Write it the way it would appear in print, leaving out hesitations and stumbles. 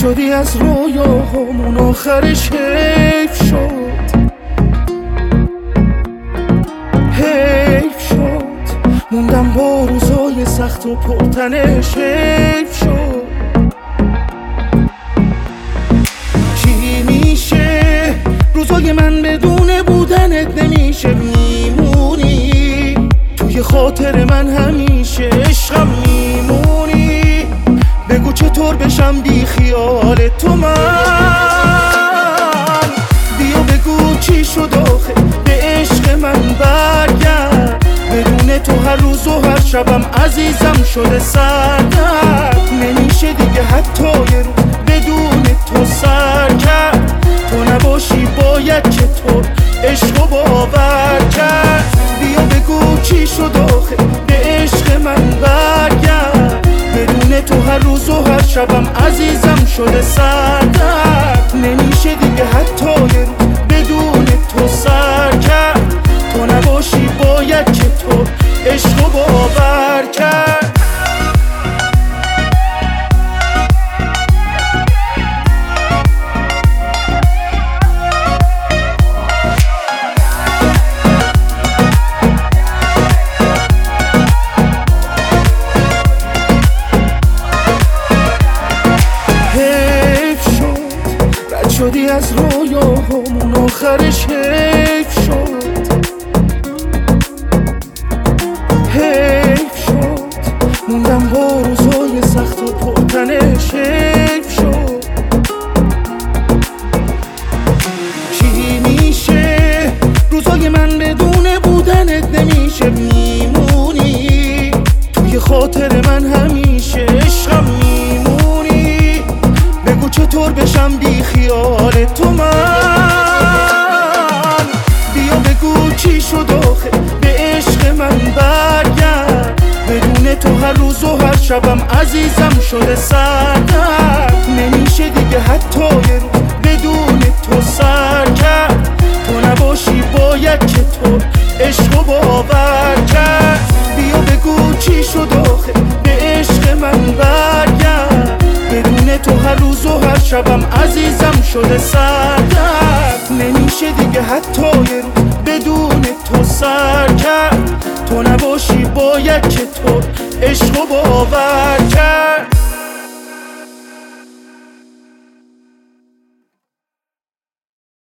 شدی از رویاهامون آخرش حیف شد، حیف شد. موندم با روزای سخت و پرتنش حیف شد. چی میشه روزای من بدون بودنت نمیشه، میمونی توی خاطر من همیشه، عشقم میمونی. بگو چطور بشم بی خیال تو من، بیا بگو چی شد آخه به عشق من برگرد. بدون تو هر روز و هر شبم عزیزم شده سردرد. نمیشه دیگه حتی یه رو بدون تو سر کرد. تو نباشی باید چطور عشق و باور کرد. بیا بگو چی شد آخه به عشق من برگرد. بدون تو هر روز و هر شبم عزیزم شده سردرد. نمیشه دیگه حتی یه رو بدون تو سر کرد. تو نباشی باید چطور عشق و باور کرد. شدی از رویاهامون آخرش حیف شد، حیف شد. موندم با روزای سخت و پرتنش حیف شد. چی میشه روزای من بدون بودنت نمیشه، میمونی توی خاطر من همیشه، عشقم میمونی. بگو چطور بشم بی خیال تو من، بیا بگو چی شد آخه به عشق من برگرد. بدون تو هر روز و هر شبم عزیزم شده سردرد. نمیشه دیگه حتی یه رو بدون تو سر کرد. تو نباشی باید چطور عشق و باور کرد. بیا بگو چی شد آخه به عشق من برگرد. بدون تو هر روز و هر شبم عزیزم شده سردرد. نمیشه دیگه حتی یه رو بدون تو سر کرد. تو نباشی باید چطور عشق و باور کرد.